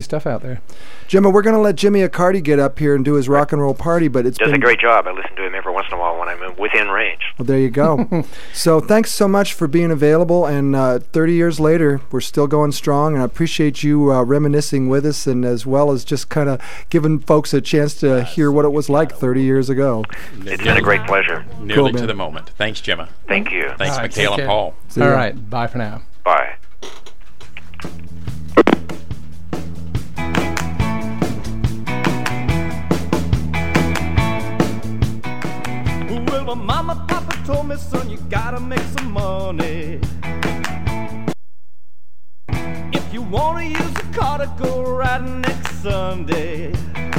stuff out there. Jimmy, we're going to let Jimmy Accardi get up here and do his rock and roll party, but does a great job. I listen to him every once in a while when I'm within range. Well, there you go. So thanks so much for being available, and 30 years later, we're still going strong, and I appreciate you reminiscing with us, and as well as just kind of giving folks a chance to hear what it was like 30 years ago. It's been a great pleasure. Nearly to the moment. Thanks, Gemma. Thank you. Thanks, Mikhail and Paul. All right, bye for now. Bye. Well, my mama, papa told me, son, you gotta make some money. If you wanna use a car to go riding next Sunday.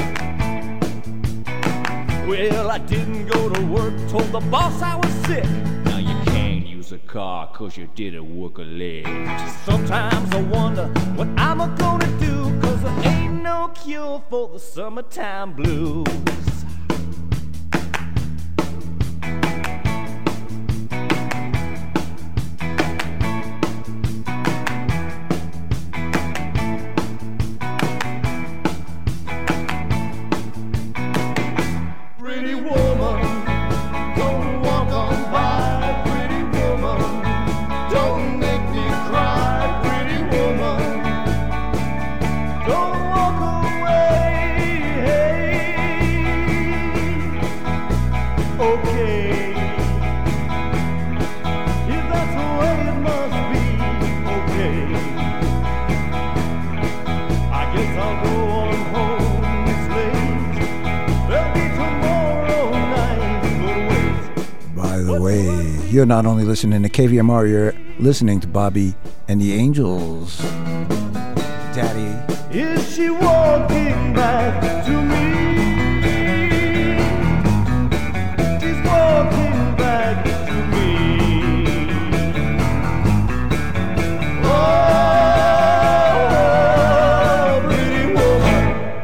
Well, I didn't go to work, told the boss I was sick. Now you can't use a car 'cause you didn't work a leg. Sometimes I wonder what I'm gonna do, 'cause there ain't no cure for the summertime blues. You're not only listening to KVMR, you're listening to Bobby and the Angels. Daddy. Is she walking back to me? She's walking back to me. Oh, pretty woman.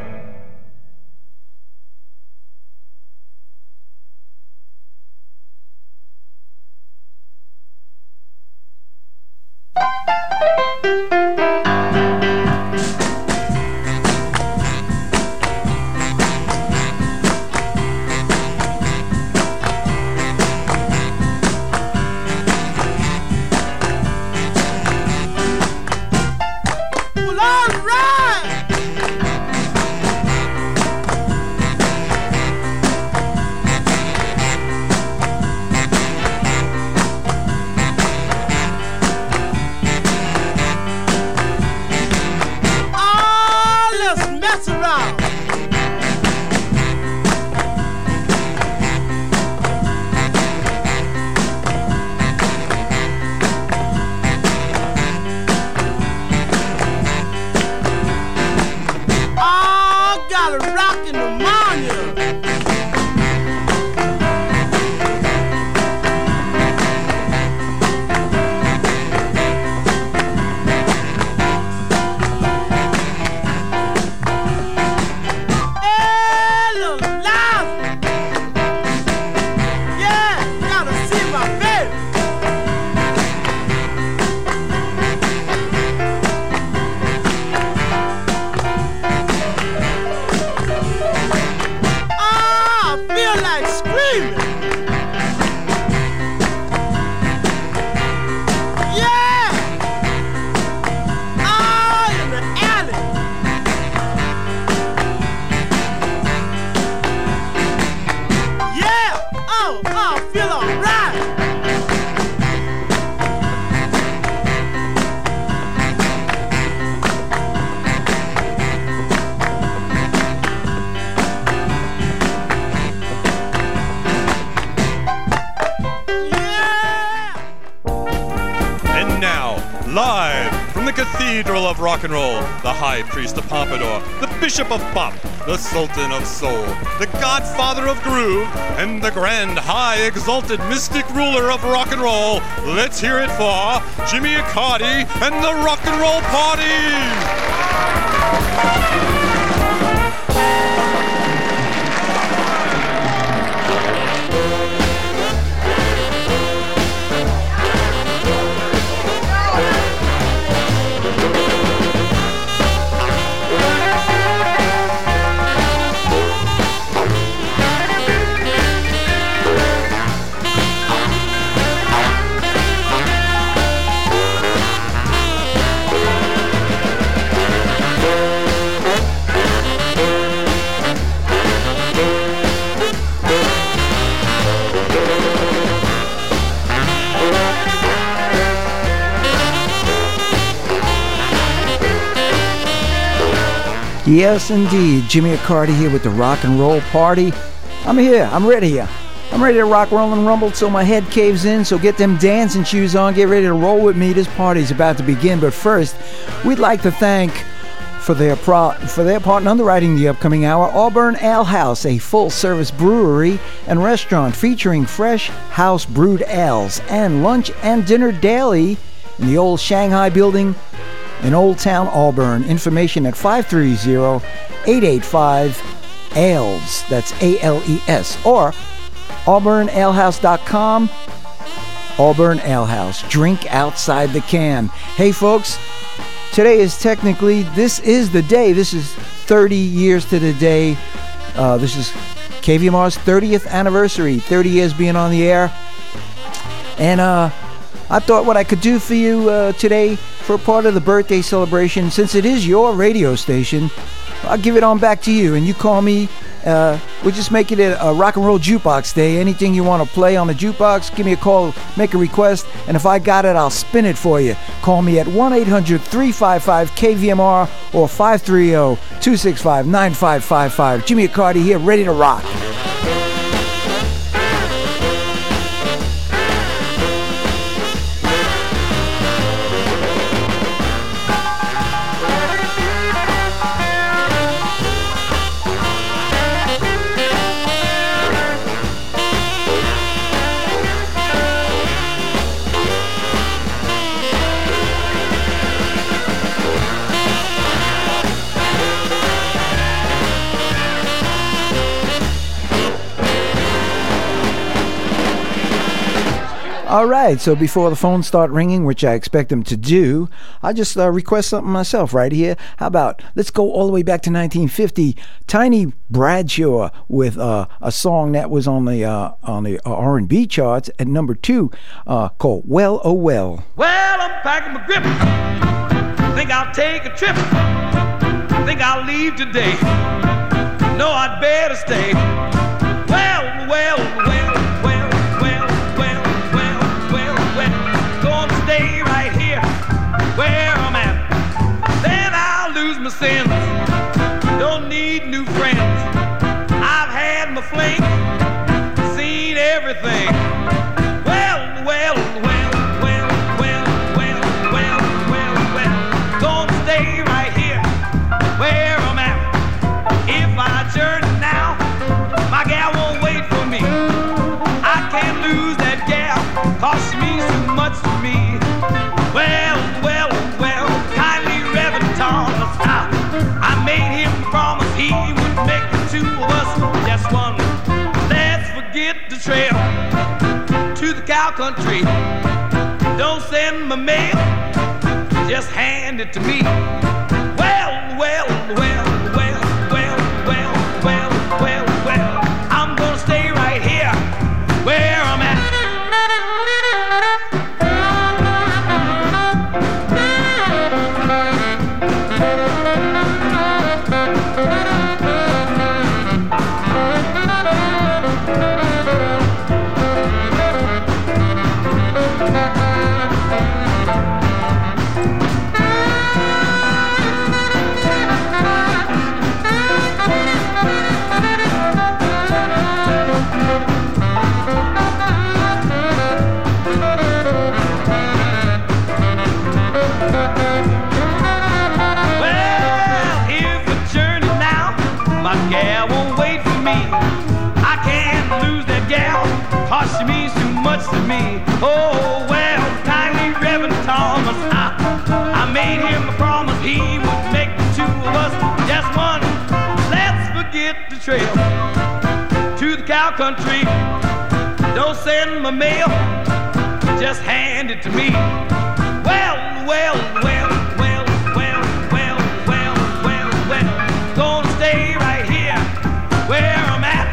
Cathedral of rock and roll, the high priest of Pompadour, the bishop of pop, the sultan of soul, the godfather of groove, and the grand, high, exalted, mystic ruler of rock and roll. Let's hear it for Jimmy Accardi and the Rock and Roll Party! Yes, indeed. Jimmy Accardi here with the Rock and Roll Party. I'm here. I'm ready here. I'm ready to rock, roll, and rumble till my head caves in. So get them dancing shoes on. Get ready to roll with me. This party's about to begin. But first, we'd like to thank, for their part in underwriting the upcoming hour, Auburn Ale House, a full-service brewery and restaurant featuring fresh house brewed ales and lunch and dinner daily in the old Shanghai building in Old Town Auburn. Information at 530-885-ALES. That's ALES. Or auburnalehouse.com. Auburn Ale House. Drink outside the can. Hey, folks, today is this is the day. This is 30 years to the day. This is KVMR's 30th anniversary. 30 years being on the air. And I thought what I could do for you today for part of the birthday celebration, since it is your radio station, I'll give it on back to you. And you call me. We'll just make it a rock and roll jukebox day. Anything you want to play on the jukebox, give me a call, make a request, and if I got it, I'll spin it for you. Call me at 1-800-355-KVMR or 530-265-9555. Jimmy Accardi here, ready to rock. All right, so before the phones start ringing, which I expect them to do, I'll just request something myself right here. How about, let's go all the way back to 1950. Tiny Bradshaw with a song that was on the R&B charts at number 2, called Well, Oh Well. Well, I'm packing my grip. Think I'll take a trip. Think I'll leave today. No, I'd better stay. Well, well, well. Stay right here where I'm at. Then I'll lose my sins. Don't need new friends. I've had my fling, seen everything. Well, well, well, well, well, well, well, well, well. Gonna stay right here where I'm at. If I journey now, my gal won't wait for me. I can't lose that gal, 'cause she means too much to me. Well, well, well, kindly Reverend Thomas, I made him promise he would make the two of us just one. Let's forget the trail to the cow country. Don't send my mail, just hand it to me. Well, well, well, well, well, well, well, well, well, I'm gonna stay right here where I'm at. She means too much to me. Oh, well, kindly Reverend Thomas, I made him a promise he would make the two of us just one. Let's forget the trail to the cow country. Don't send my mail, just hand it to me. Well, well, well, well, well, well, well, well, well, gonna stay right here where I'm at.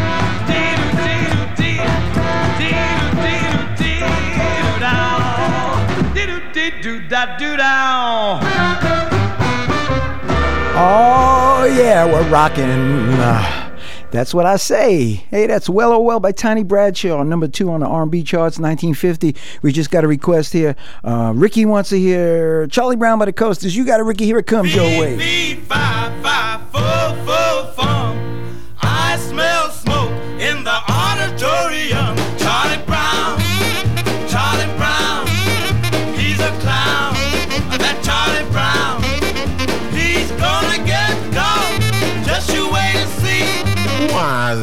Oh yeah, we're rocking. That's what I say. Hey, that's Well Oh Well by Tiny Bradshaw, number 2 on the R&B charts, 1950. We just got a request here. Ricky wants to hear Charlie Brown by the Coasters. You got it, Ricky. Here it comes your way.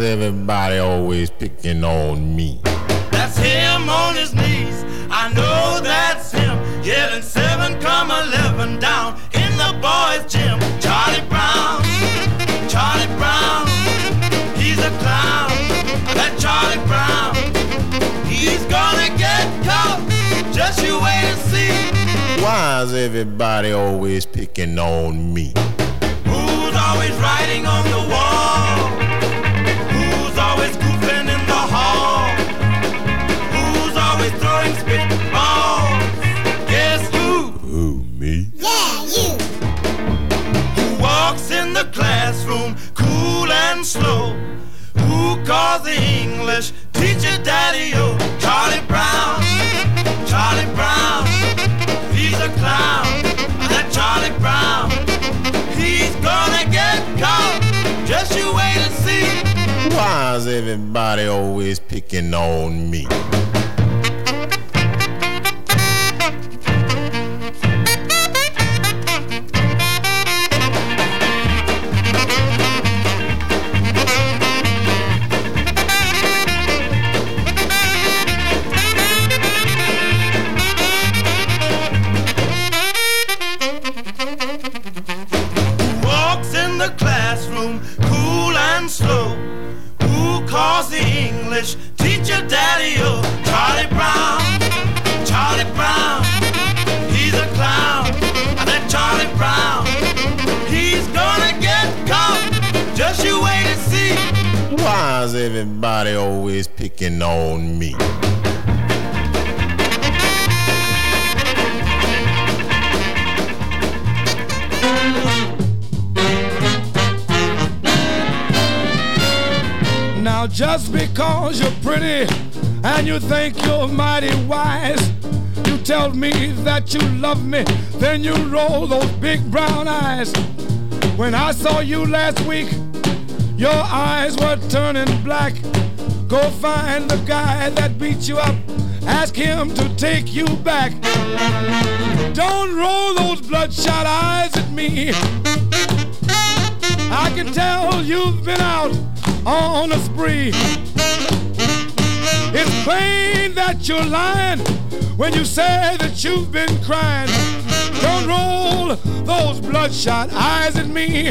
everybody always picking on me? That's him on his knees. I know that's him. Yelling 7,11 down in the boys' gym. Charlie Brown, Charlie Brown, he's a clown. That Charlie Brown, he's gonna get caught. Just you wait and see. Why is everybody always picking on me? Who's always writing on the wall? Who's always goofing in the hall? Who's always throwing spitballs? Guess who? Who, me? Yeah, you. Who walks in the classroom cool and slow? Who calls the English teacher daddy-o? Charlie Brown, Charlie Brown, he's a clown. That Charlie Brown, he's gonna get caught. Just you wait and see. Why is everybody always picking on me? Teacher daddy-o, Charlie Brown, Charlie Brown, he's a clown. That Charlie Brown, he's gonna get caught. Just you wait and see. Why is everybody always picking on me? Now just because you're pretty and you think you're mighty wise, you tell me that you love me, then you roll those big brown eyes. When I saw you last week, your eyes were turning black. Go find the guy that beat you up, ask him to take you back. Don't roll those bloodshot eyes at me. I can tell you've been out on a spree. It's plain that you're lying when you say that you've been crying. Don't roll those bloodshot eyes at me.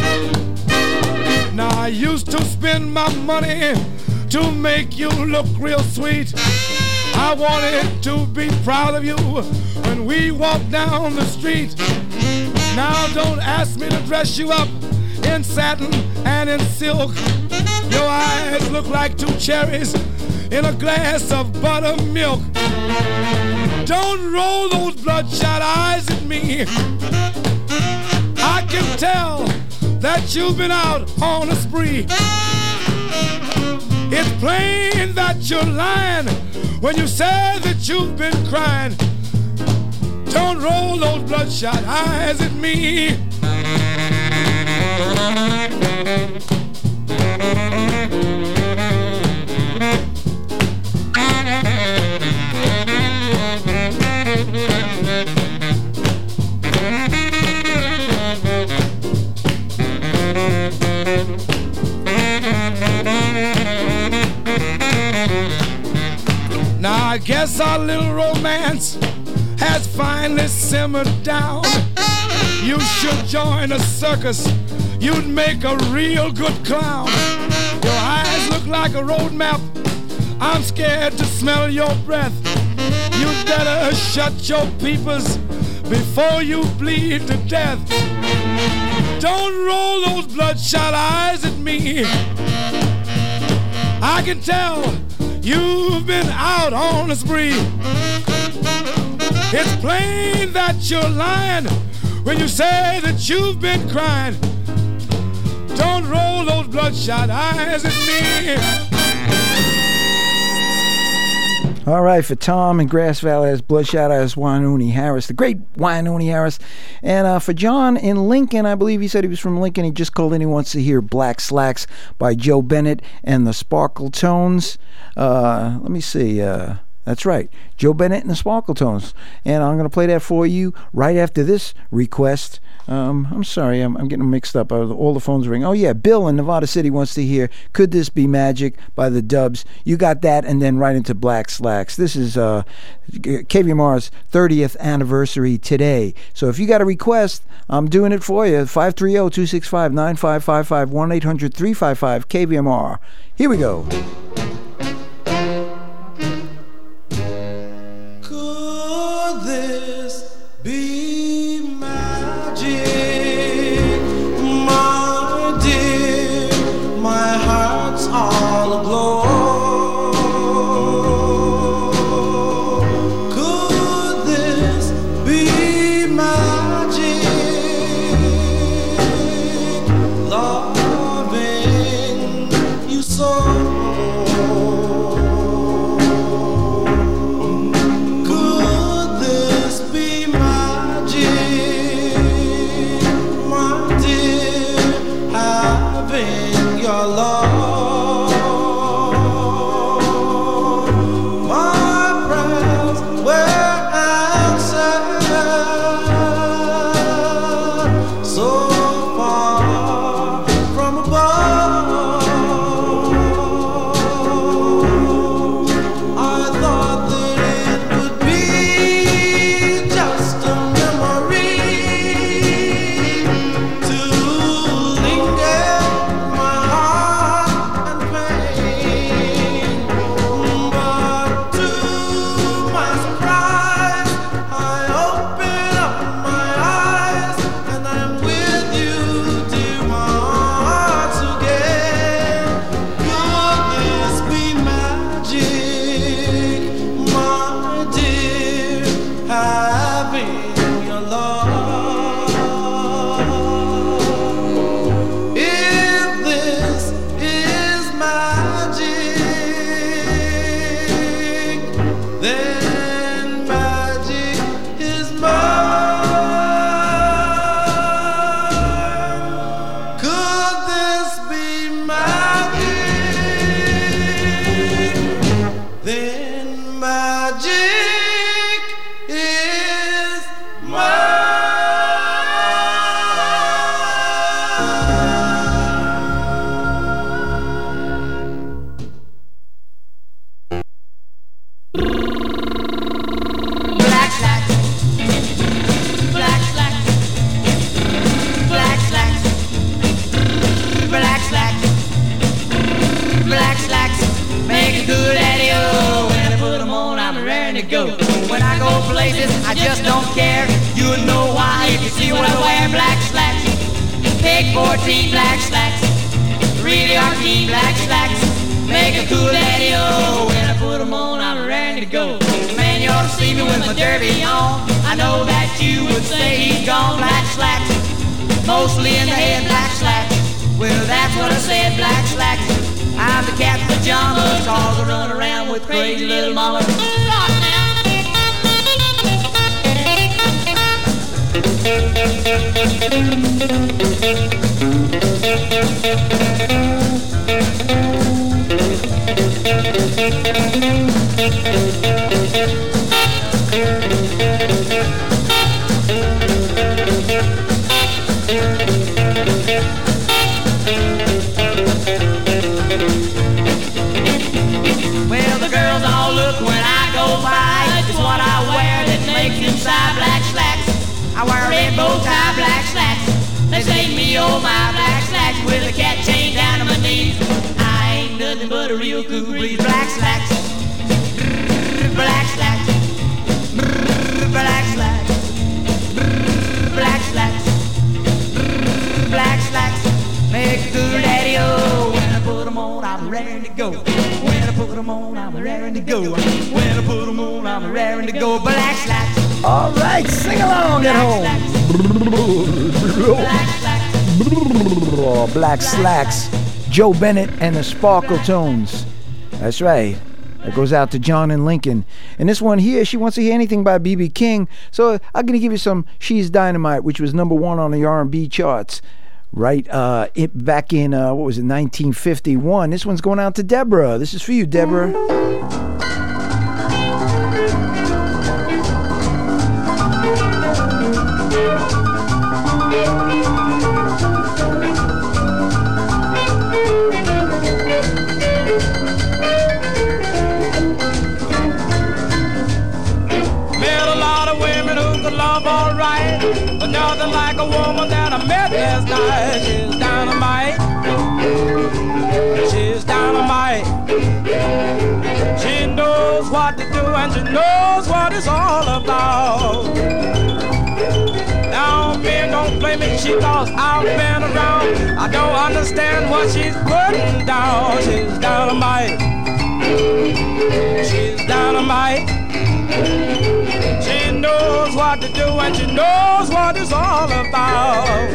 Now I used to spend my money to make you look real sweet. I wanted to be proud of you when we walk down the street. Now don't ask me to dress you up in satin and in silk. Your eyes look like two cherries in a glass of buttermilk. Don't roll those bloodshot eyes at me. I can tell that you've been out on a spree. It's plain that you're lying when you say that you've been crying. Don't roll those bloodshot eyes at me. Now I guess our little romance has finally simmered down. You should join a circus, you'd make a real good clown. Your eyes look like a road map, I'm scared to smell your breath. You'd better shut your peepers before you bleed to death. Don't roll those bloodshot eyes at me. I can tell you've been out on a spree. It's plain that you're lying when you say that you've been crying. Don't roll those bloodshot eyes at me. All right, for Tom in Grass Valley, that's Bloodshot Eyes Wynoonie Harris, the great Wynoonie Harris. And for John in Lincoln, I believe he said he was from Lincoln. He just called in. He wants to hear Black Slacks by Joe Bennett and the Sparkle Tones. Let me see. That's right, Joe Bennett and the Sparkletones. And I'm going to play that for you right after this request. I'm sorry, I'm getting mixed up. All the phones ring. Oh, yeah, Bill in Nevada City wants to hear Could This Be Magic by the Dubs. You got that, and then right into Black Slacks. This is KVMR's 30th anniversary today. So if you got a request, I'm doing it for you. 530-265-9555, 1-800-355-KVMR. Here we go. Could this be magic, my dear? My heart's all aglow. Could this be magic, loving you so? I just don't care. You would know why if you see what I wear. Black slacks, take 14 black slacks, really are keen black slacks. Make a cool daddy-o. When I put them on, I'm ready to go. Man, you ought to see me with my derby on. I know that you would say he's gone. Black slacks, mostly in the head, black slacks. Well, that's what I said, black slacks. I'm the cat's pajamas, cause I run around with crazy little mama. Well, the girls all look when I go by. It's what I wear that makes inside black slacks. I wear a red bow tie, black slacks. They say me, oh my, black slacks with a cat chain down to my knees. I ain't nothing but a real cool breeze. Black slacks, black slacks, black slacks, black slacks, black slacks. Make a cool daddy-o. When I put them on, I'm raring to go. When I put them on, I'm raring to go. When I put them on, I'm raring to go. Black slacks. All right, sing along at home. Black Slacks, Joe Bennett and the Sparkletones. That's right. That goes out to John and Lincoln. And this one here, she wants to hear anything by B.B. King. So I'm going to give you some She's Dynamite, which was #1 on the R&B charts. Right, back in, 1951. This one's going out to Deborah. This is for you, Deborah. knows what it's all about. Now, men don't blame me, she thought I've been around. I don't understand what she's putting down. She's dynamite. She's dynamite. She knows what to do and she knows what it's all about.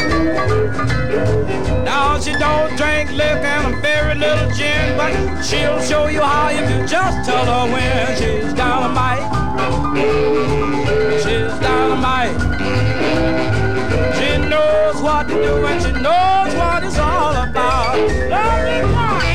Now she don't drink liquor and a very little gin, but she'll show you how if you just tell her when. She's dynamite. She's dynamite. She knows what to do and she knows what it's all about. Love me,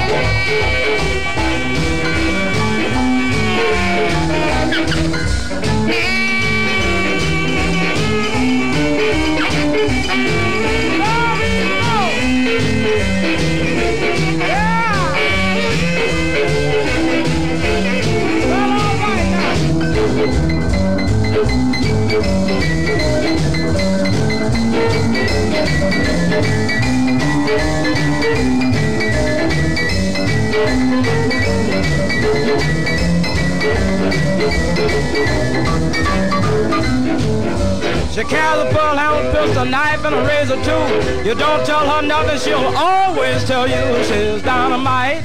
she carries a bullhound, pistol, knife, and a razor too. You don't tell her nothing, she'll always tell you she's dynamite.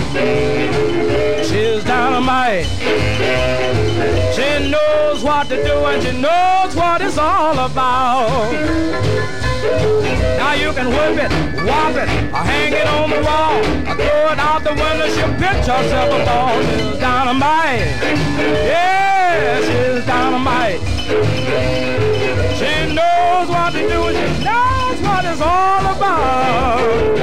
She's dynamite. She knows what to do and she knows what it's all about. Now you can whip it, whop it, or hang it on the wall, or throw it out the window, she'll pitch herself a ball. She's dynamite. Yeah, she's dynamite. She knows what to do and she knows what it's all about.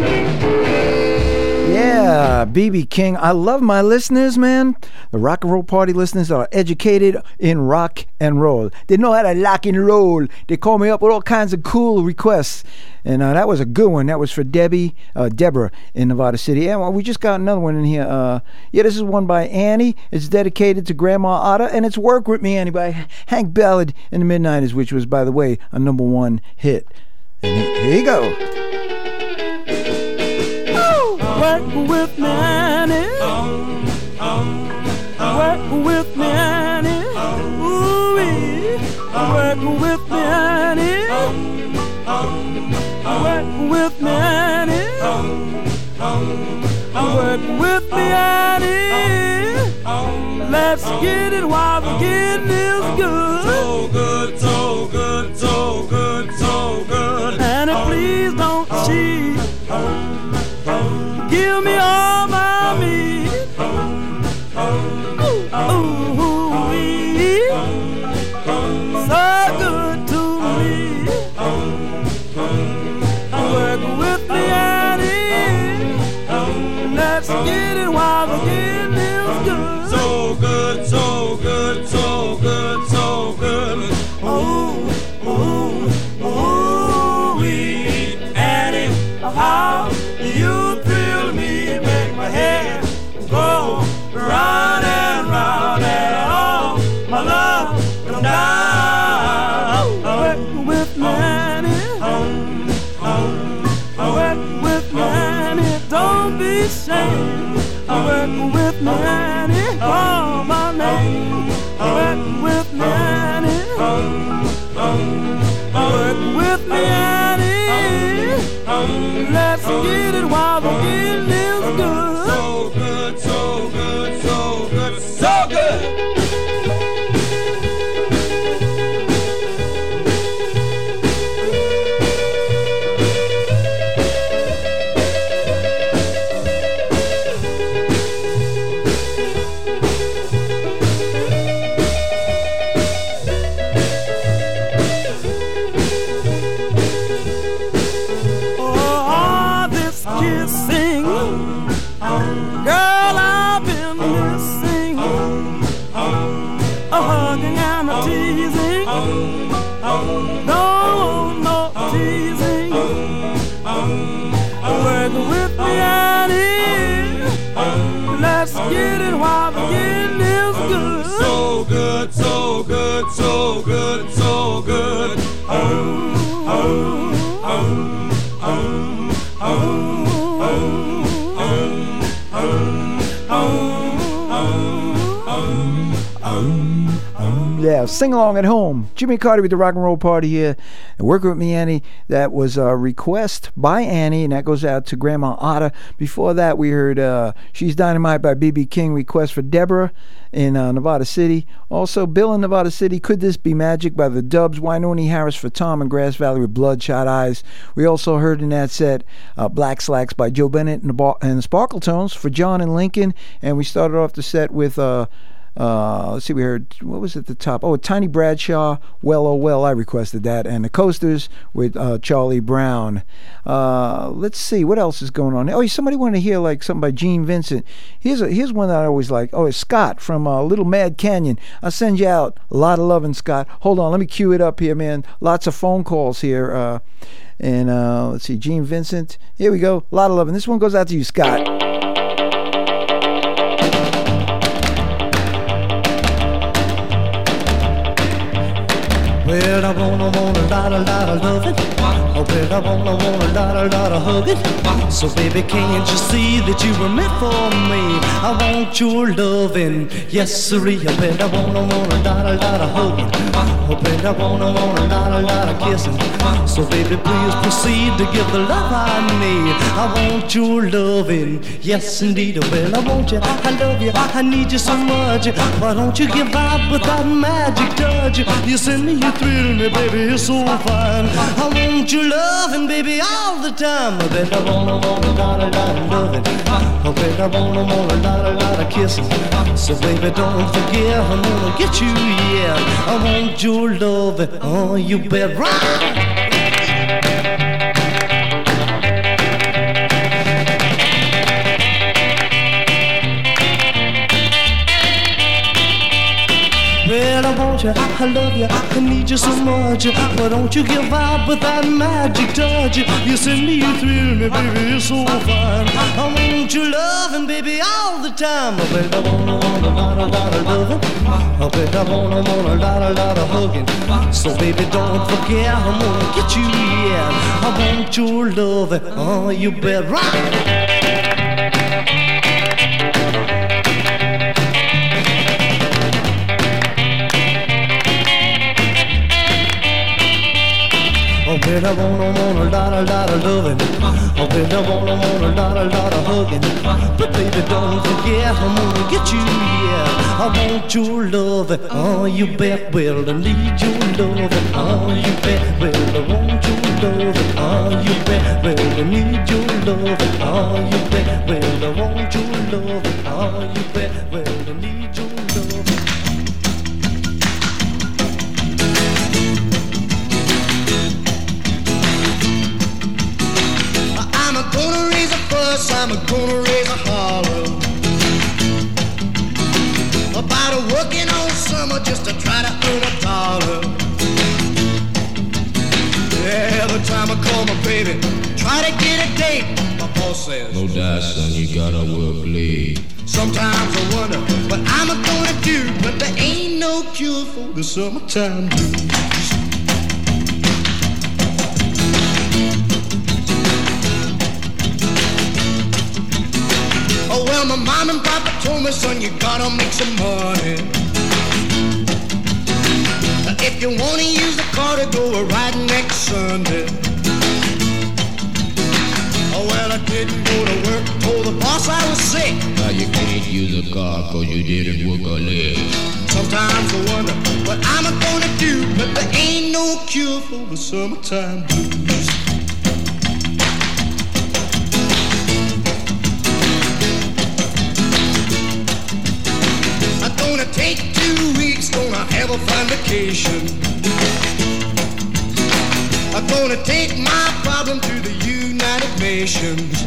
Yeah, B.B. King. I love my listeners, man. The Rock and Roll Party listeners are educated in rock and roll. They know how to lock and roll. They call me up with all kinds of cool requests. And that was a good one. That was for Deborah in Nevada City. And well, we just got another one in here. Yeah, this is one by Annie. It's dedicated to Grandma Otta. And it's Work With Me, Annie, by Hank Ballard in the mid-90s, which was, by the way, a #1 hit. And here you go. Work with me, Annie. Work with me, Annie. Ooh-wee. Work with me, Annie. Work with me, Annie. Work with me, Annie. Let's get it while the getting is good. So good, so good, so good, so good. Annie, please don't cheat. Give me all my meat. Ooh-wee. So good to me. Work with me, Annie. Let's get it while the getting is good. So good, so good, so good, so good. Ooh, ooh, ooh-wee. Annie, how you thrill me, make my head go round and round, and all my love come down. Work with me, Annie. Work with me, Annie. Don't be ashamed. Work with me, Annie. Call my name. Work with me, Annie. Work with me, Annie. Let's get it while the getting is good. So good, so good, so good, so good. Get it while the getting is good. So good, so good, so good, so good. Oh, oh, oh, oh, oh, oh, oh, oh, oh, oh. Yeah, sing along at home. Jimmy Carter with the Rock and Roll Party here. And Work With Me, Annie. That was a request by Annie, and that goes out to Grandma Otta. Before that, we heard She's Dynamite by B.B. King, request for Deborah in Nevada City. Also, Bill in Nevada City, Could This Be Magic by the Dubs. Wynoni Harris for Tom in Grass Valley with Bloodshot Eyes. We also heard in that set Black Slacks by Joe Bennett and the Sparkle Tones for John and Lincoln. And we started off the set with let's see, we heard, what was at the top? Oh, Tiny Bradshaw, Well, Oh Well, I requested that. And the Coasters with Charlie Brown. Let's see, what else is going on? Oh, somebody wanted to hear like something by Gene Vincent. Here's one that I always like. Oh, it's Scott from Little Mad Canyon. I'll send you out a lot of loving, Scott. Hold on, let me cue it up here, man. Lots of phone calls here. And let's see, Gene Vincent. Here we go, a lot of loving. This one goes out to you, Scott. Well, I want a lot of loving. Oh, well, I want a lot of hugging. So, baby, can't you see that you were meant for me? I want your loving, yes, sirree. Oh, well, I want a lot of hugging. Oh, well, I want a lot of kissing. So, baby, please proceed to give the love I need. I want your loving, yes, indeed. Oh, well, I want you, I love you, I need you so much. Why don't you give out with that magic touch? You send me, you thrill me, baby, you're so fine. I want your loving, baby, all the time. I bet I want a lot of loving. I bet I want a lot of kissing. So baby, don't forget, I'm gonna get you, yeah. I want your loving, oh, you bet right. Well, I want you, I love you, I need you so much. Why don't you give out with that magic touch? You send me, you thrill me, baby, you're so fine. I want your loving, baby, all the time. I bet I want a lot of loving. I bet I want a lot of hugging. So baby, don't forget, I'm gonna get you, yeah. I want your loving, oh, you bet right. Oh, baby, I want a lot of loving. Oh, baby, I want a lot of hugging. But baby, don't forget, I'm gonna get you, yeah. I want your loving, oh, you bet. Well, I need your loving, oh, you bet. Well, I want your loving, oh, you bet. Well, I need your loving, oh, you bet. Well, I want your loving, oh, you bet. Well, I need your loving. I'm gonna raise a fuss, I'm gonna raise a holler about working all summer just to try to earn a dollar. Every time I call my baby, try to get a date, my boss says, no doubt, son, you gotta work late. Sometimes I wonder what I'm gonna do, but there ain't no cure for the summertime blues. Oh, well, my mom and papa told me, son, you gotta make some money. If you wanna use the car to go riding next Sunday. Oh, well, I didn't go to work, told the boss I was sick. Now you can't use a car cause you didn't work a leg. Sometimes I wonder what I'm gonna do, but there ain't no cure for the summertime blues. Gonna take 2 weeks, gonna have a fun vacation. I'm gonna take my problem to the United Nations.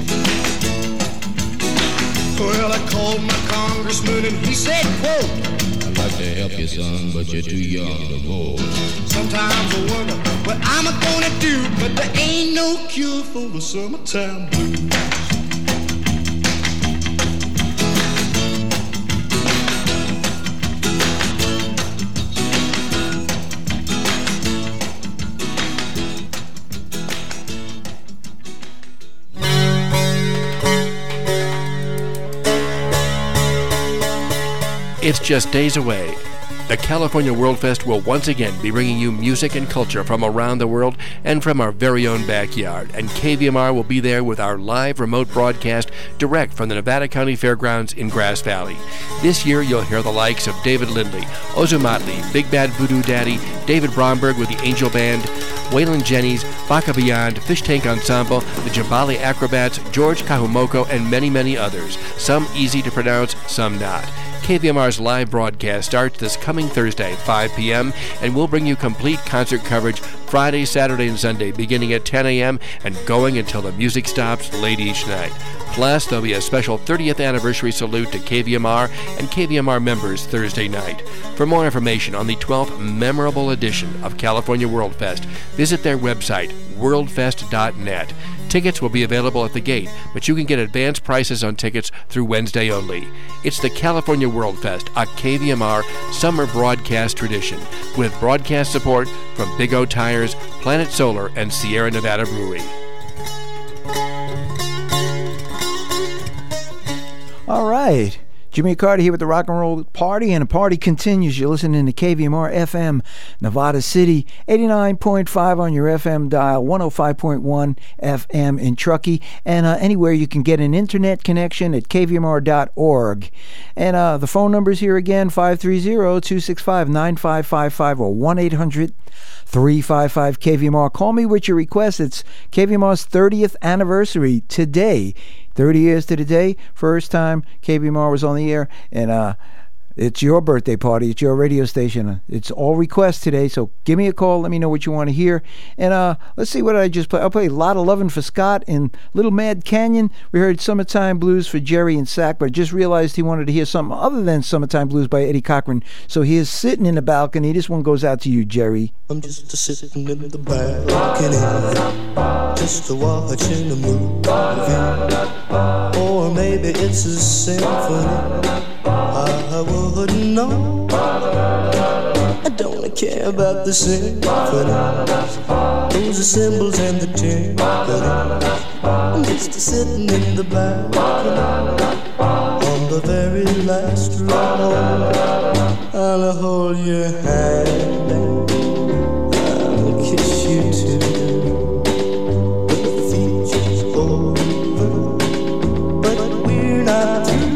Well, I called my congressman and he said, quote, I'd like to help you, son, but you're too young to vote. Sometimes I wonder what I'm gonna do, but there ain't no cure for the summertime blues. It's just days away. The California World Fest will once again be bringing you music and culture from around the world and from our very own backyard. And KVMR will be there with our live remote broadcast direct from the Nevada County Fairgrounds in Grass Valley. This year you'll hear the likes of David Lindley, Ozu Motley, Big Bad Voodoo Daddy, David Bromberg with the Angel Band, Waylon Jennings, Baka Beyond, Fish Tank Ensemble, the Jabali Acrobats, George Kahumoko, and many, many others. Some easy to pronounce, some not. KVMR's live broadcast starts this coming Thursday, 5 p.m., and we'll bring you complete concert coverage Friday, Saturday, and Sunday, beginning at 10 a.m. and going until the music stops late each night. Plus, there'll be a special 30th anniversary salute to KVMR and KVMR members Thursday night. For more information on the 12th memorable edition of California World Fest, visit their website, worldfest.net. Tickets will be available at the gate, but you can get advance prices on tickets through Wednesday only. It's the California World Fest, a KVMR summer broadcast tradition, with broadcast support from Big O Tires, Planet Solar, and Sierra Nevada Brewery. All right. Jimmy Carter here with the Rock and Roll Party, and the party continues. You're listening to KVMR FM, Nevada City, 89.5 on your FM dial, 105.1 FM in Truckee, and anywhere you can get an internet connection at kvmr.org. And the phone numbers here again, 530-265-9555 or 1-800-355-KVMR. Call me with your request. It's KVMR's 30th anniversary today. 30 years to the day, first time KVMR was on the air, and it's your birthday party, it's your radio station. It's all requests today, so give me a call, let me know what you want to hear. And let's see what I just play. I'll play A Lot of Lovin' for Scott in Little Mad Canyon. We heard Summertime Blues for Jerry and Sack, but I just realized he wanted to hear something other than Summertime Blues by Eddie Cochran, so he is Sitting in the Balcony. This one goes out to you, Jerry. I'm just sitting in the balcony, just watching a movie, or maybe it's a symphony. I wouldn't know. I don't care about the symphony, those are cymbals and the timpani. I'm just sitting in the balcony on the very last row. I'll hold your hand, I'll kiss you too. But the feature's over, but we're not through.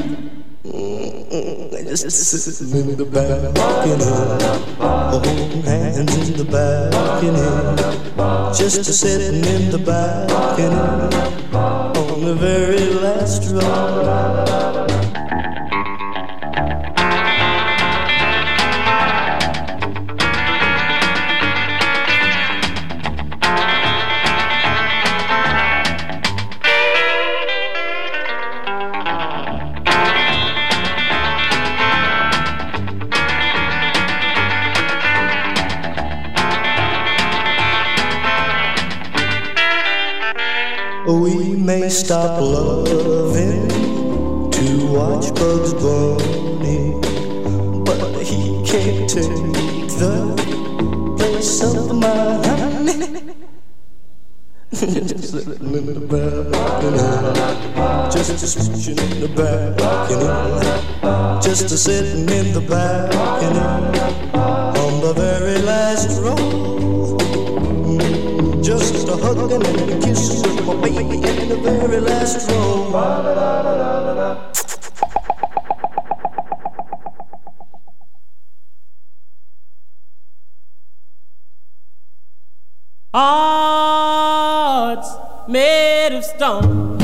Just sitting in the balcony, holding hands in the balcony. Just sitting in the balcony on the very last row. We may stop loving to watch Bugs Bunny, but he can't take the place of my honey. Just sitting in the balcony, just switching in the balcony, just sitting in the balcony on the very last row. Just a hugging and a kiss with my baby in the very last row. Hearts made of stone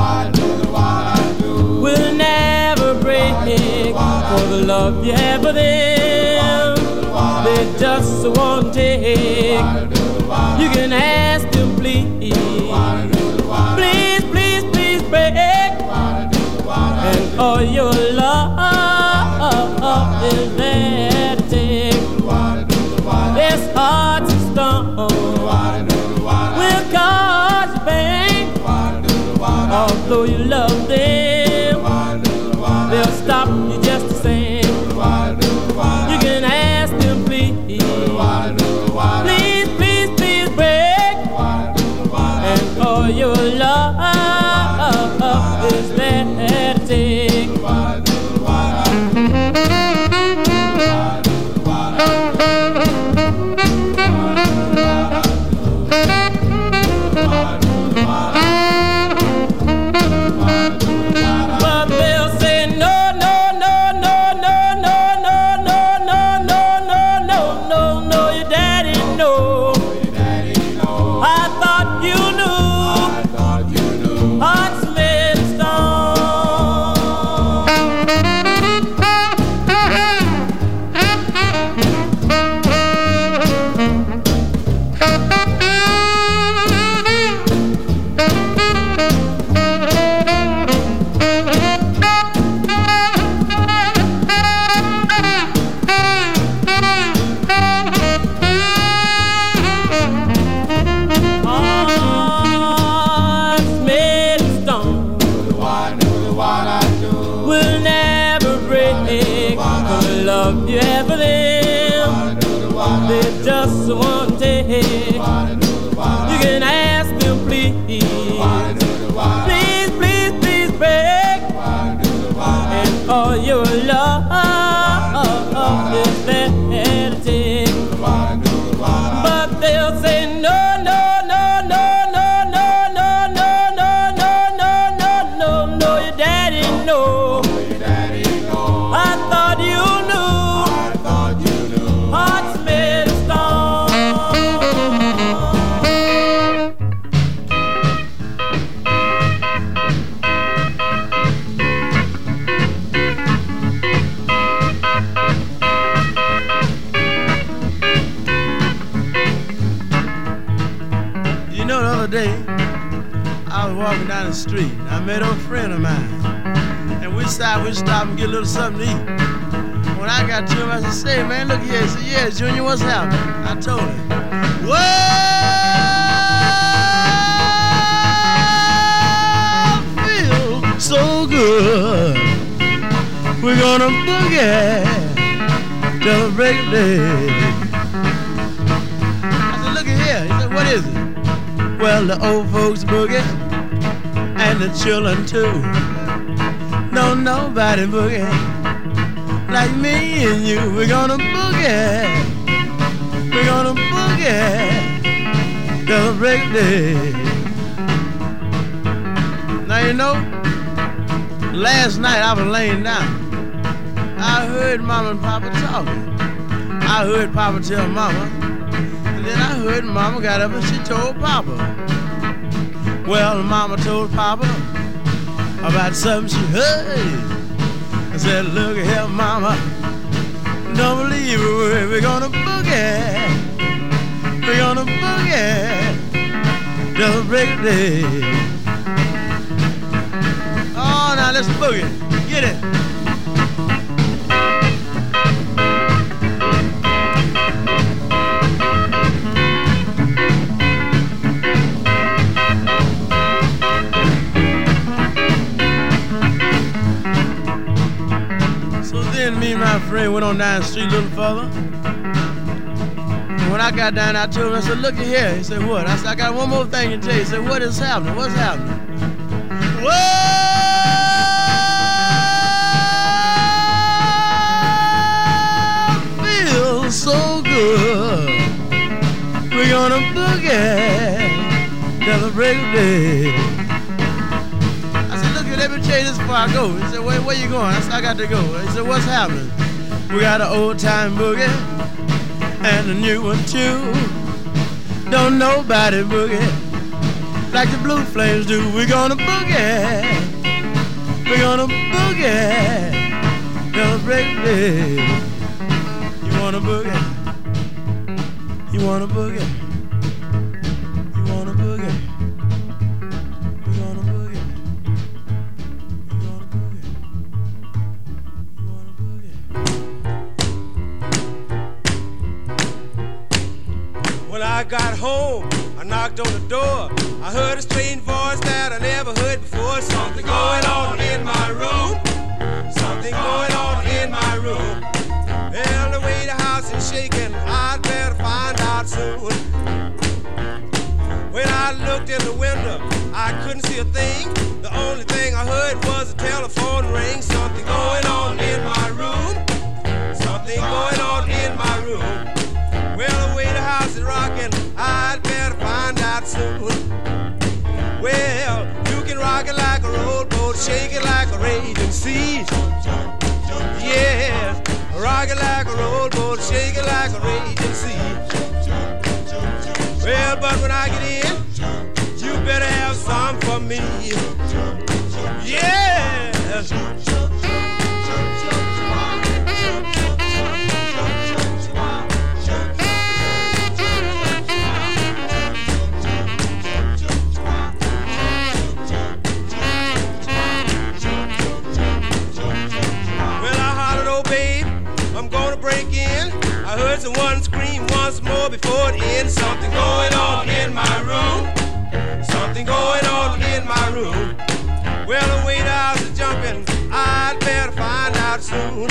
will never break for the love you have for them. They just won't take. You can ask them, please, please, please, please break. And all your love is there to take. This heart's of stone will cause you pain. Although you love them, they'll stop you just the same. You can ask them, please, please, please, please break. And all your love is there to take. down the street. I met a friend of mine, and we stopped and get a little something to eat. When I got to him, I said, "Say, man, look here." He said, "Yeah, Junior, what's happening?" I told him, "Well, feel so good. We're gonna boogie till the break of day." I said, "Look at here." He said, "What is it?" "Well, the old folks boogie and the children too. Don't nobody boogie like me and you. We're gonna boogie. We're gonna boogie till the break of day." Now you know, last night I was laying down. I heard Mama and Papa talking. I heard Papa tell Mama, and then I heard Mama got up and she told Papa. Well, Mama told Papa about something she heard. I said, "Look here, Mama, don't believe a word. We're gonna boogie. We're gonna boogie till the break of day." Oh, now let's boogie. Get it. Me and my friend went on down the street a little further. And when I got down, I told him, I said, "Look at here." He said, "What?" I said, "I got one more thing to tell you." He said, "What is happening? What's happening?" Whoa! Feels so good. We're gonna boogie till the break of day. Let me tell you this before I go. He said, "Where you going?" I said, "I got to go." He said, "What's happening?" "We got an old time boogie and a new one too. Don't nobody boogie like the Blue Flames do. We're gonna boogie. We're gonna boogie till the break of day." You wanna boogie? You wanna boogie? You wanna boogie? I got home, I knocked on the door. I heard a strange voice that I never heard before. Something going on in my room. Something going on in my room. Well, the way the house is shaking, I'd better find out soon. When I looked in the window, I couldn't see a thing. The only thing I heard was a telephone ring. Something going on in my room. Something going on in my room. Well, the way the house is rocking, I'd better find out soon. Well, you can rock it like a rowboat, shake it like a raging sea. Yes, rock it like a rowboat, shake it like a raging sea. Well, but when I get in, you better have some for me. Yes. Break in. I heard someone scream once more before it ends. Something going on in my room. Something going on in my room. Well, the way the house is jumping, I'd better find out soon.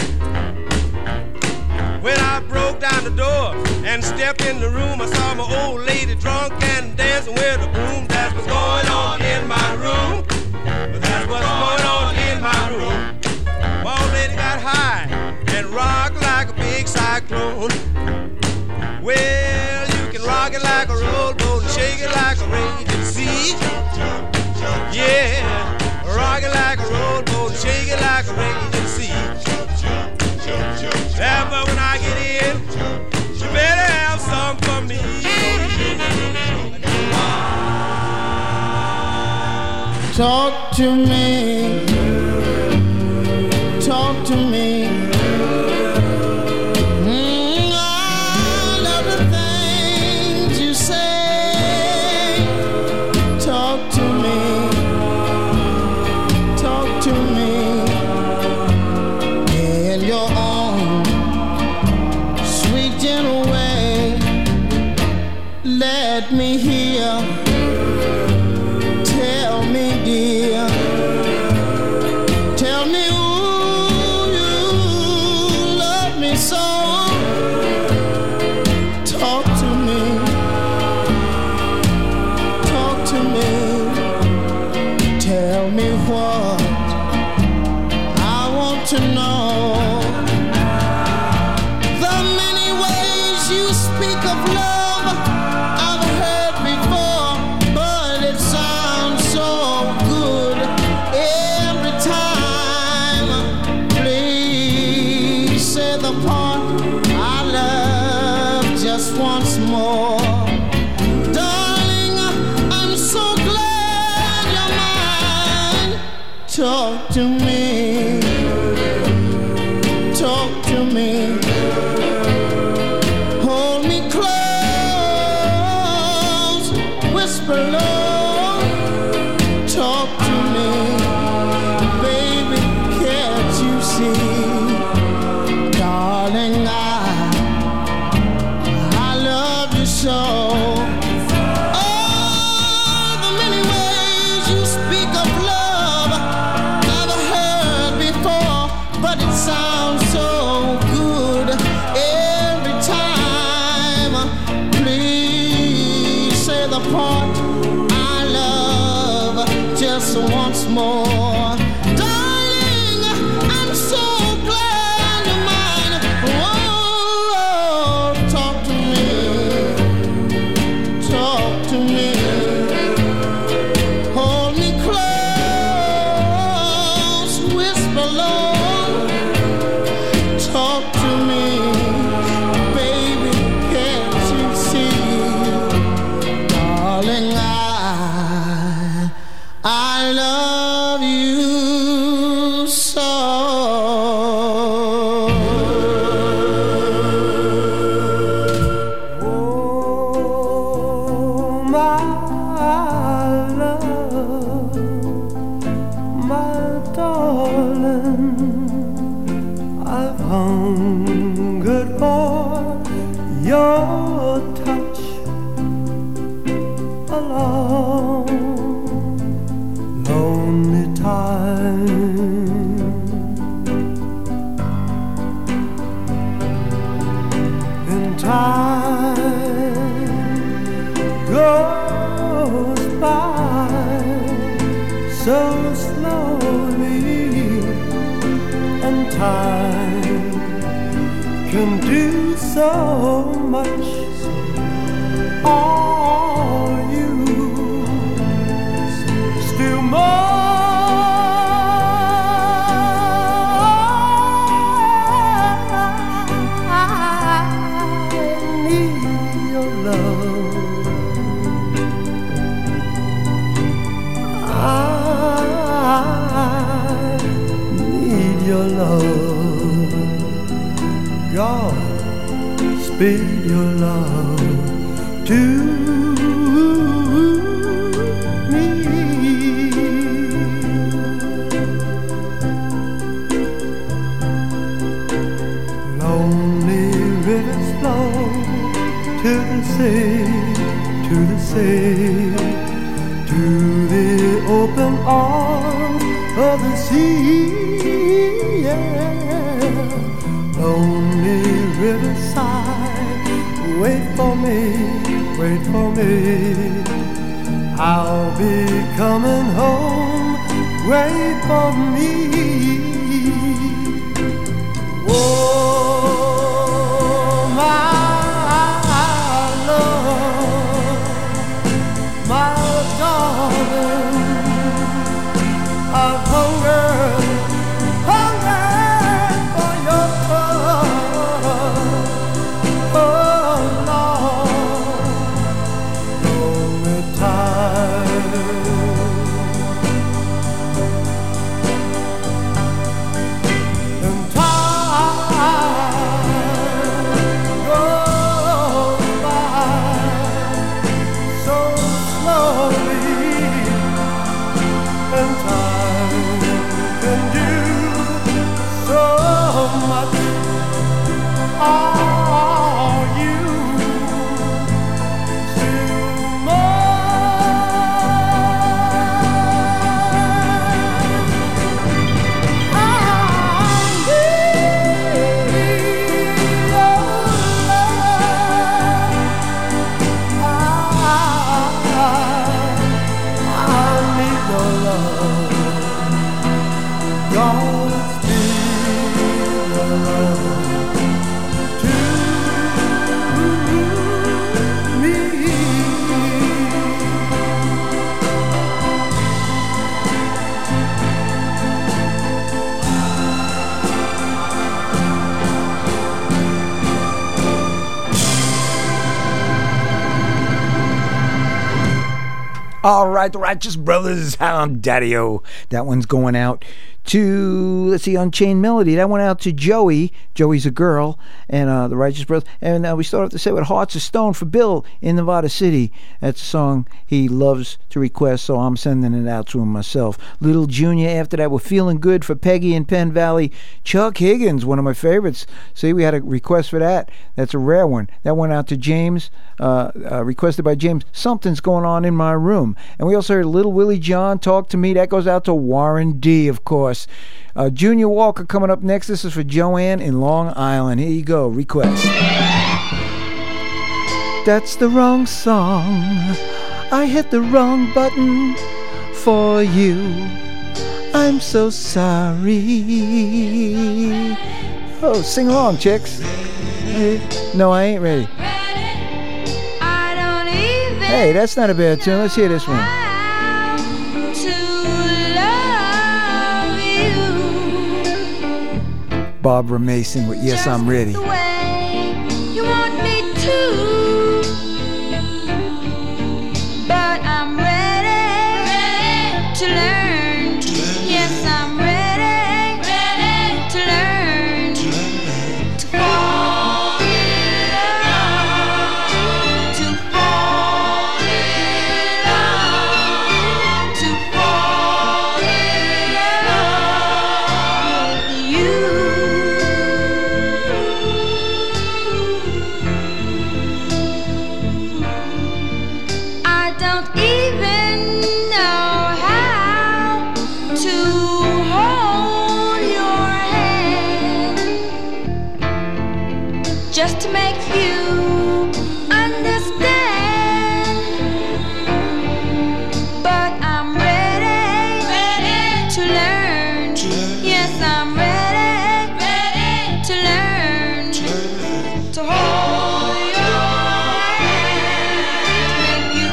When I broke down the door and stepped in the room, I saw my old lady drunk and dancing with a broom. That's what's going on in my room. That's what's going on in my room. My old lady got high and rocked like a big cyclone. Well, you can rock it like a rowboat and shake it like a raging sea. Yeah, rock it like a rowboat and shake it like a raging sea. Yeah, but when I get in, you better have some for me. Talk to me. Talk to me. All of the things you say. Talk to me. talk to me, talk to me, hold me close, whisper low, talk to me, baby, can't you see, darling, I love you so. Sounds so good every time. Please say the part I love just once more. Darling, I'm so glad you're mine. Oh, talk to me, talk to me. Hold me close, whisper low. Talk to me, baby, can't you see, darling, I love you so. Oh, my love, my darling, I've hungered for your touch a long, lonely time. And time goes by so slowly, and time can do so much. Are you still more? I need your love. I need your love. God, speed your love to me. Lonely rivers flow to the sea, to the sea, to the open arms of the sea. Yeah. Lonely riverside, wait for me, wait for me. I'll be coming home, wait for me. Oh, my love, my darling, I've hungered for your love. Oh, Lord, lonely time. All right, the Righteous Brothers, I'm Daddy-O. That one's going out to, let's see, Unchained Melody. That went out to Joey. Joey's a girl, and the Righteous Brothers. And we start off to say with Hearts of Stone for Bill in Nevada City. That's a song he loves to request, so I'm sending it out to him myself. Little Junior after that, we're Feeling Good for Peggy in Penn Valley. Chuck Higgins, one of my favorites. See, we had a request for that. That's a rare one. That went out to James, requested by James. Something's Going On in My Room. And we also heard Little Willie John, Talk to Me. That goes out to Warren D, of course. Junior Walker coming up next. This is for Joanne in Long Island. Here you go. Request. That's the wrong song. I hit the wrong button for you. I'm so sorry. Oh, sing along, chicks. No, I ain't ready. Hey, that's not a bad tune. Let's hear this one. Barbara Mason with Yes, I'm Ready. You want me to, but I'm ready to learn. Yes, I'm ready to learn. To fall in love, to fall in love, to fall in love with you. Just to make you understand, but I'm ready to learn. Yes, I'm ready to learn to hold your hand, to make you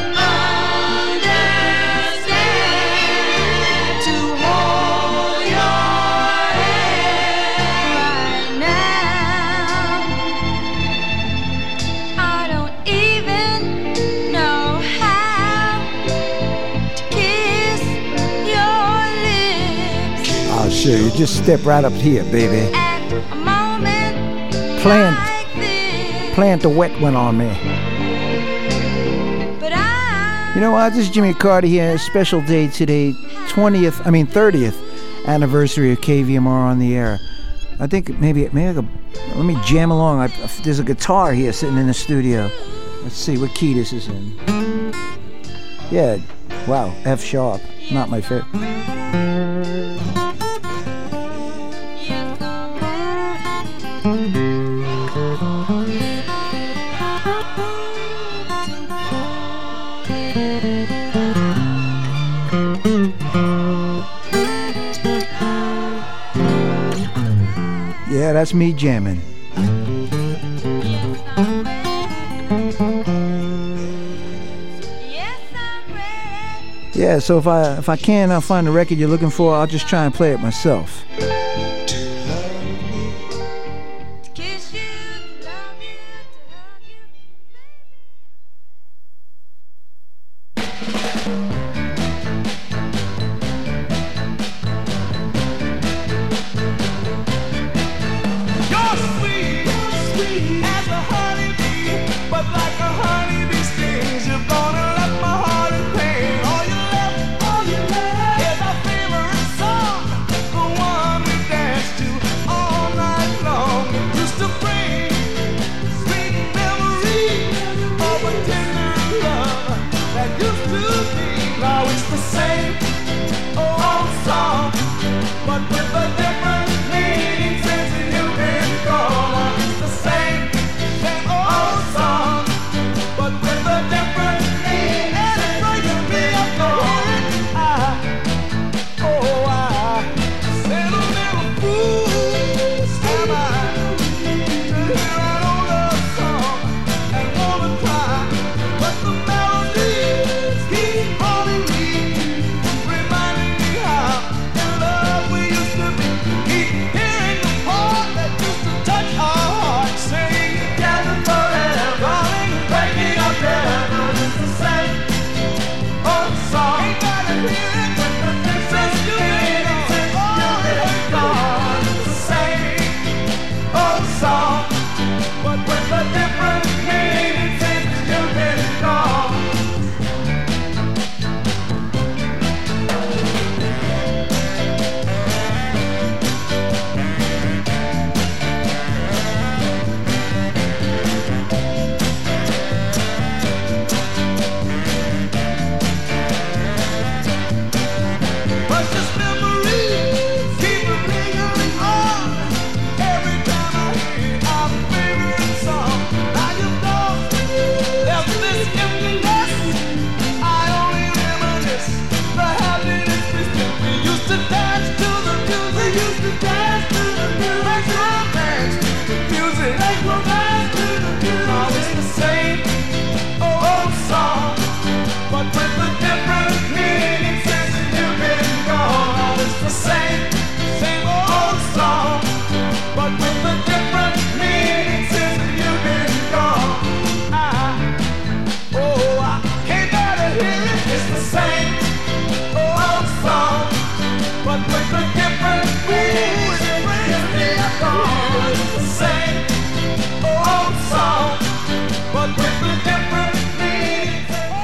understand, to hold your hand right now. Sure, you just step right up here, baby. Plant the wet one on me. You know what? This is Jimmy Carter here. A special day today, 30th anniversary of KVMR on the air. I think maybe I could, let me jam along. There's a guitar here sitting in the studio. Let's see what key this is in. Yeah, wow, F sharp. Not my favorite. Yeah, that's me jamming. Yeah, so if I can, I'll find the record you're looking for. I'll just try and play it myself. One precious memories keep ringing on every time I hear our favorite song. Now you know there's this emptiness. I only reminisce the happiness we used to dance to the music. We used to dance to the music. Make romance to the music. Make romance to the music. Now it's the same old song, but with a different meaning since you've been gone. Now it's the same old song, but with a different meaning since you've been gone. I can't bear to hear it. It's the same old song, but with a different meaning since you've been gone. It's the same old song, but with a different meaning.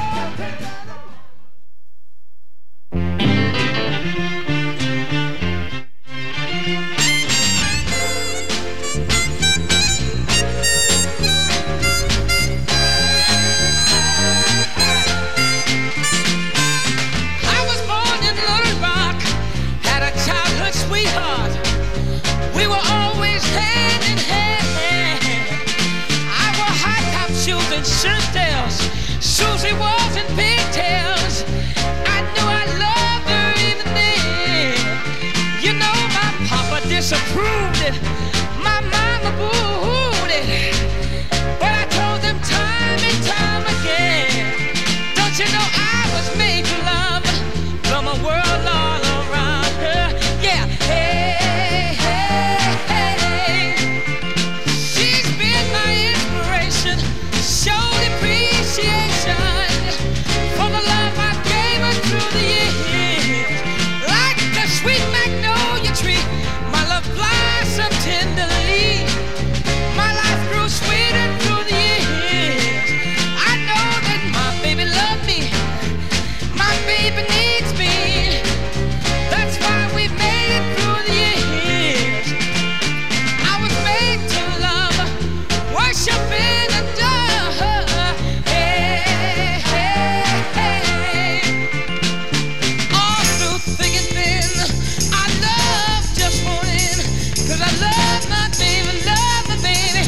I was born in Little Rock, had a childhood sweetheart. We were always hand in hand. I wore high top shoes and shirt tails. Susie was in pigtails. I knew I loved her even then. You know my papa disapproved it. My mama booed it. But I told them time and time again, don't you know I was made to love from a world all around her? Yeah, hey, hey, hey. She's been my inspiration, showed appreciation for the love I gave her through the years. Like the sweet magnolia tree, my love blossomed tenderly. My life grew sweeter through the years. I know that my baby loved me, my baby needs me. That's why we made it through the years. I was made to love, worship and adore her. Hey, hey, hey. All through thick and thin, I love just one in, 'cause I love my baby, love my baby.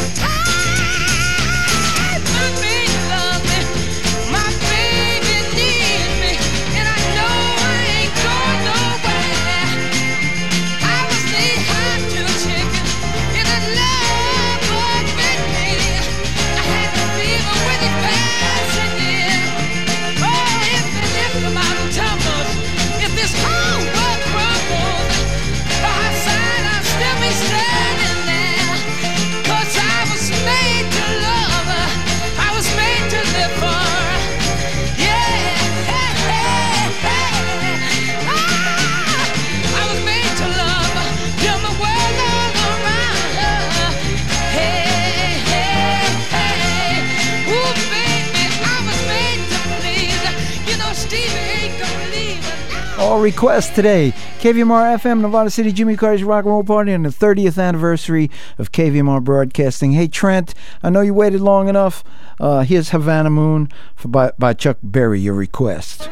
My baby loves me, my baby needs me, and I know I ain't going nowhere. I was knee-high to the chicken in a love bug bit me. I had the fever with it passing in. Oh, if the mountain tumbles, if this whole world crumbles, by her side I'll still be standing there. 'Cause I was made to love her, I was made to live for her. Yeah, hey, hey, hey. I was made to love her, build my world all around her. Hey, hey, hey. Ooh, baby, I was made to please her. You know Stevie ain't gonna leave her. All requests today. KVMR FM, Nevada City, Jimmy Carter's Rock and Roll Party on the 30th anniversary of KVMR Broadcasting. Hey, Trent, I know you waited long enough. Here's Havana Moon by Chuck Berry, your request.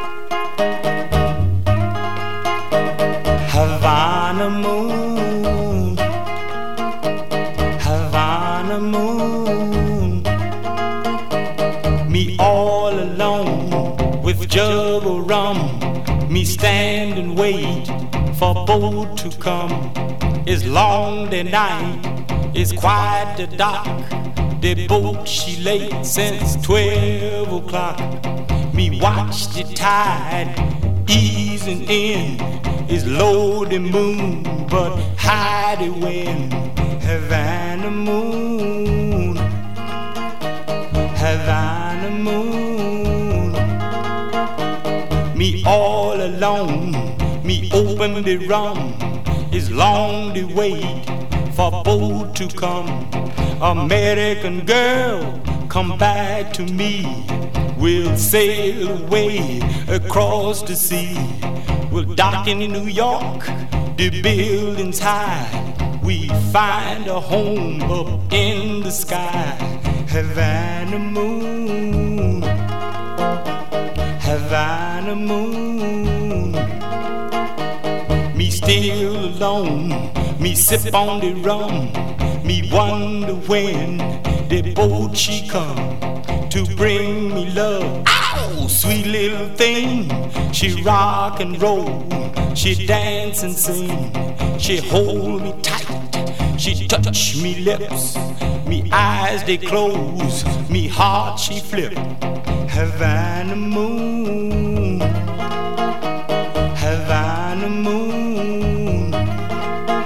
Havana moon, Havana moon, me all alone with jug of rum, me stand and wait for boat to come. It's long the night, it's quite the dark. The boat she late since 12 o'clock. Me watch the tide easing in. It's low the moon, but high the wind. Havana moon, Havana moon. Me all alone, me open the rum. It's long the wait for boat to come. American girl, come back to me. We'll sail away across the sea. We'll dock in New York, the buildings high. We find a home up in the sky. Havana moon, Havana moon. still alone. Me sip on the rum. Me wonder when the boat she come to bring me love. Ow, sweet little thing. She rock and roll. She dance and sing. She hold me tight. She touch me lips. Me eyes they close. Me heart she flip. Havana moon. Havana moon.